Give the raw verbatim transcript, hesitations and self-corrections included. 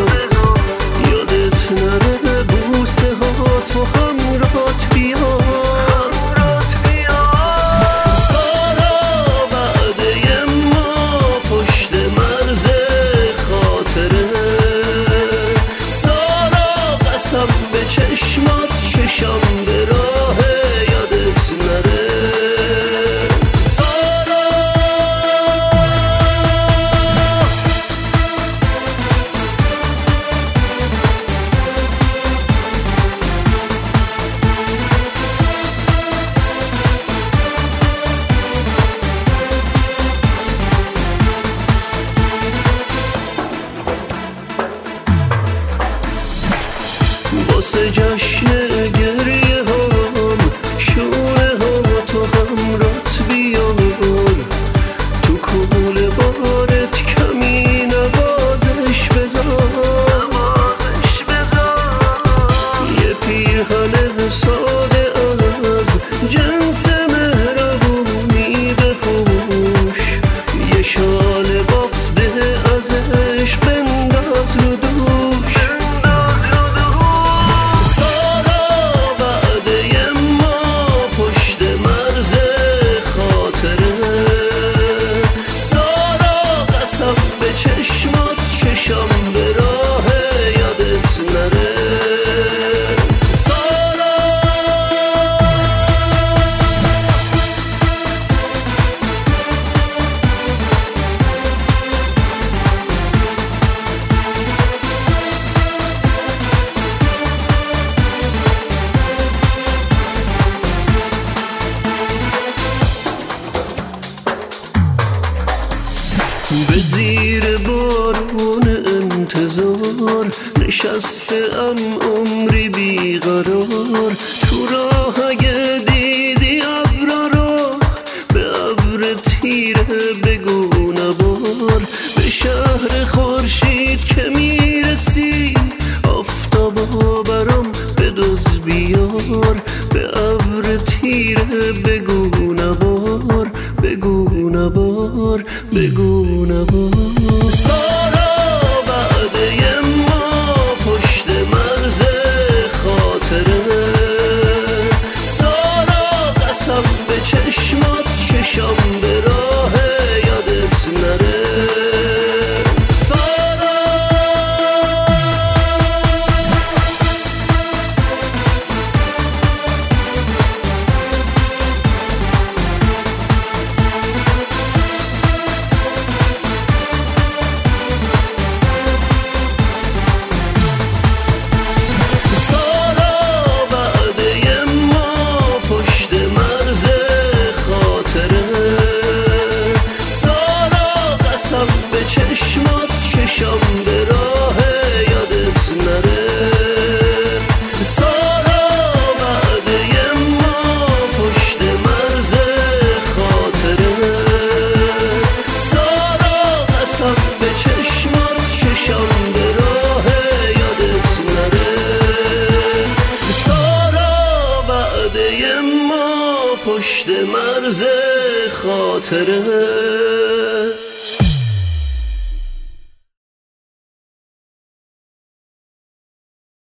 یادت نره بوسه ها تو همراهت بیار. سارا وعده ما پشت مرز خاطره، سارا قسم به چشمات چشم به راه یادت نره. واسه جشن گریه هم شونه ها تو همرات بیار، تو کبول بارت کمی نوازش بذار. یه پیرهن ساده از جنس مهربونی بپوش، یه شال بافته ازش بنداز رو دوش. چشمات چشم به راه یادت نره. سارا به زیر بارون انتظار نشسته ام عمری بیقرار. تو راه اگه دیدی ابرا رو به ابر تیره بگو نبار. به شهر خورشید که میرسی آفتابا برام بدوز بیار. به ابر تیره بگو نبار، بگو نبار، بگو نبار. سارا وعده ما پشت مرز خاطره، سارا قسم به چشمات چشم به راه یادت نره. چشمات چشم به راه یادت نره. سارا وعده ما پشت مرز خاطره، سارا قسم به چشمات چشم به راه یادت نره. سارا وعده ما پشت مرز خاطره.